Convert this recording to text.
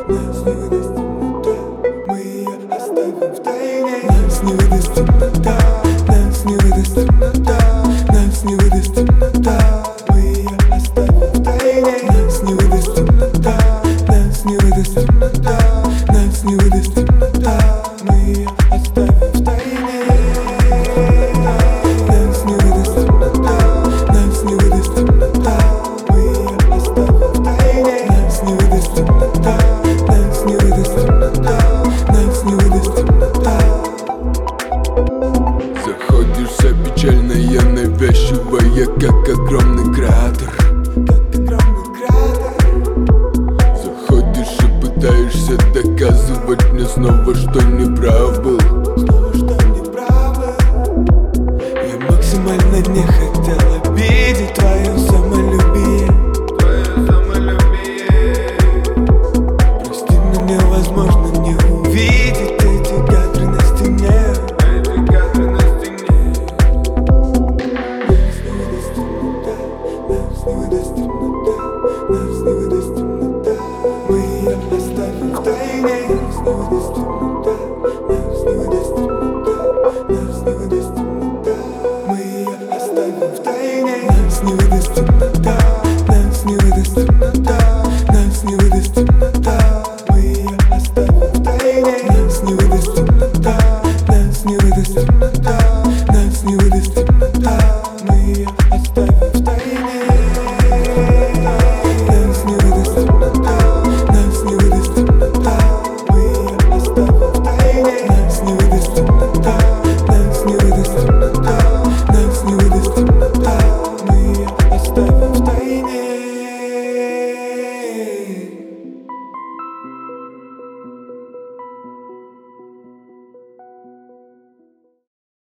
Нас не выдаст темнота, мы ее оставим в тайне. Нас не выдаст темнота, нас не выдаст темнота, нас не выдаст темнота, мы ее оставим в тайне. Нас не выдаст темнота, нас не выдаст темнота, нас не выдаст темнота, мы ее оставим в тайне. Нас не выдаст темнота, нас не выдаст темнота, мы ее оставим в тайне. Нас не выдаст темнота, нас не выдаст темнота, нас не выдаст темнота. Заходишь вся печальная, навязчивая, как огромный кратер. Заходишь и пытаешься доказывать мне снова, что не прав был. Снова, что не прав был. Я максимально не хочу